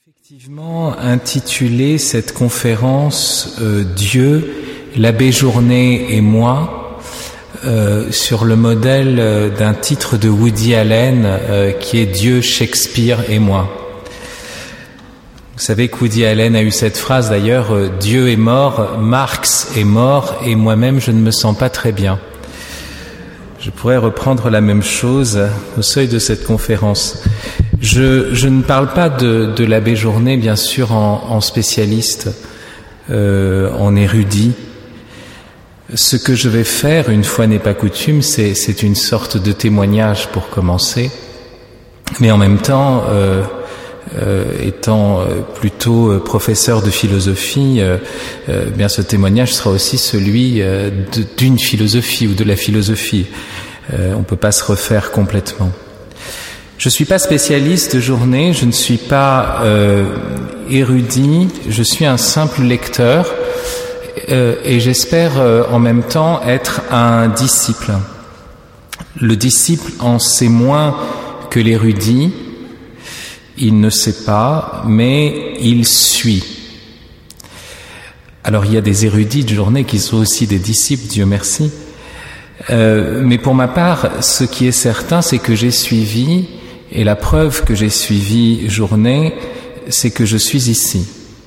Effectivement, intitulé cette conférence Dieu, l'abbé Journet et moi, sur le modèle d'un titre de Woody Allen qui est Dieu, Shakespeare et moi. Vous savez que Woody Allen a eu cette phrase d'ailleurs, Dieu est mort, Marx est mort et moi-même je ne me sens pas très bien. Je pourrais reprendre la même chose au seuil de cette conférence. Je ne parle pas de l'abbé Journet, bien sûr, en spécialiste, en érudit. Ce que je vais faire, une fois n'est pas coutume, c'est une sorte de témoignage pour commencer. Mais en même temps, étant plutôt professeur de philosophie, bien ce témoignage sera aussi celui d'une philosophie ou de la philosophie. On ne peut pas se refaire complètement. Je ne suis pas spécialiste de Journet, je ne suis pas érudit, je suis un simple lecteur et j'espère en même temps être un disciple. Le disciple en sait moins que l'érudit, il ne sait pas, mais il suit. Alors il y a des érudits de Journet qui sont aussi des disciples, Dieu merci. Mais pour ma part, ce qui est certain, c'est que j'ai suivi, et la preuve que j'ai suivi Journet, c'est que je suis ici.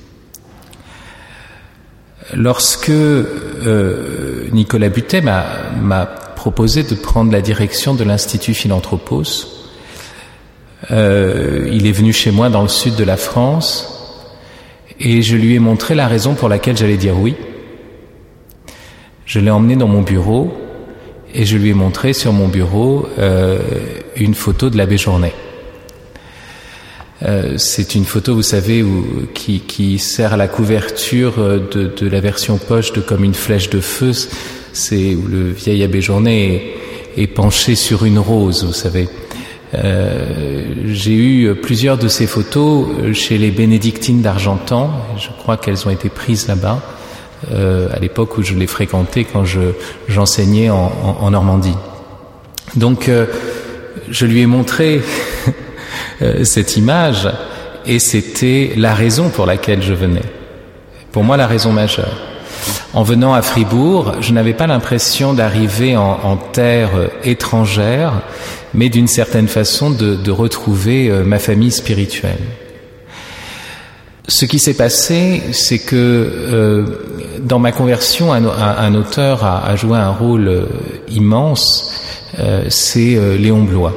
Lorsque Nicolas Butet m'a proposé de prendre la direction de l'Institut Philanthropos, il est venu chez moi dans le sud de la France, et je lui ai montré la raison pour laquelle j'allais dire oui. Je l'ai emmené dans mon bureau, et je lui ai montré sur mon bureau une photo de l'abbé Journet. C'est une photo, vous savez, qui sert à la couverture de la version poche de Comme une flèche de feu. C'est où le vieil abbé Journet est penché sur une rose, vous savez. J'ai eu plusieurs de ces photos chez les bénédictines d'Argentan. Je crois qu'elles ont été prises là-bas. À l'époque où je les fréquentais quand j'enseignais en Normandie. Donc je lui ai montré cette image et c'était la raison pour laquelle je venais. Pour moi, la raison majeure. En venant à Fribourg, je n'avais pas l'impression d'arriver en terre étrangère, mais d'une certaine façon de retrouver ma famille spirituelle. Ce qui s'est passé, c'est que dans ma conversion, un auteur a joué un rôle immense, c'est Léon Bloy.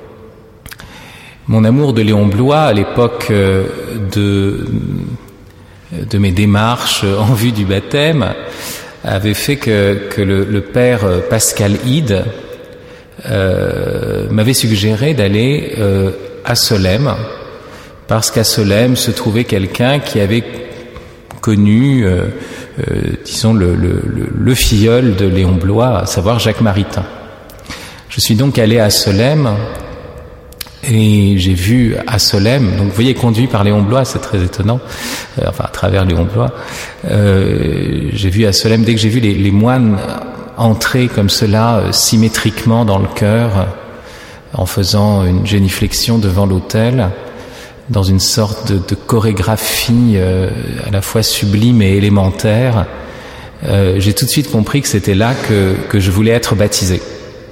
Mon amour de Léon Bloy, à l'époque de mes démarches en vue du baptême, avait fait que le père Pascal Hide m'avait suggéré d'aller à Solesmes, parce qu'à Solesmes se trouvait quelqu'un qui avait connu, disons, le filleul de Léon Bloy, à savoir Jacques Maritain. Je suis donc allé à Solesmes et j'ai vu à Solesmes, donc vous voyez, conduit par Léon Bloy, c'est très étonnant, enfin à travers Léon Bloy, j'ai vu à Solesmes, dès que j'ai vu les moines entrer comme cela, symétriquement dans le chœur, en faisant une génuflexion devant l'autel, dans une sorte de chorégraphie à la fois sublime et élémentaire, j'ai tout de suite compris que c'était là que je voulais être baptisé.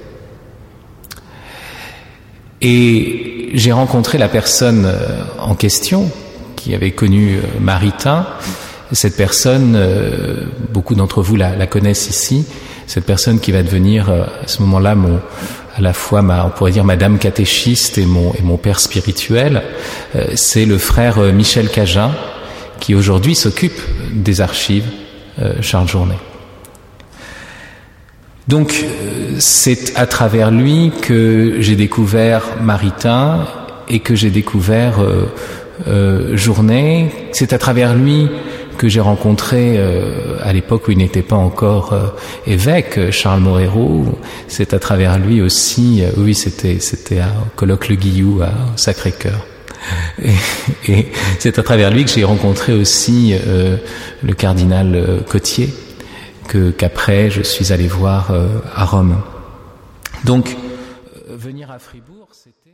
Et j'ai rencontré la personne en question, qui avait connu Maritain. Cette personne, beaucoup d'entre vous la connaissent ici, cette personne qui va devenir à ce moment-là à la fois on pourrait dire madame catéchiste et mon père spirituel, c'est le frère Michel Cagin, qui aujourd'hui s'occupe des archives Charles Journet. Donc c'est à travers lui que j'ai découvert Maritain et que j'ai découvert Journet. C'est à travers lui que j'ai rencontré à l'époque où il n'était pas encore évêque, Charles Moreau. C'est à travers lui aussi, oui, c'était à Colloque Le Guillou, à Sacré-Cœur. Et c'est à travers lui que j'ai rencontré aussi le cardinal Cotier, qu'après je suis allé voir à Rome. Donc venir à Fribourg, c'était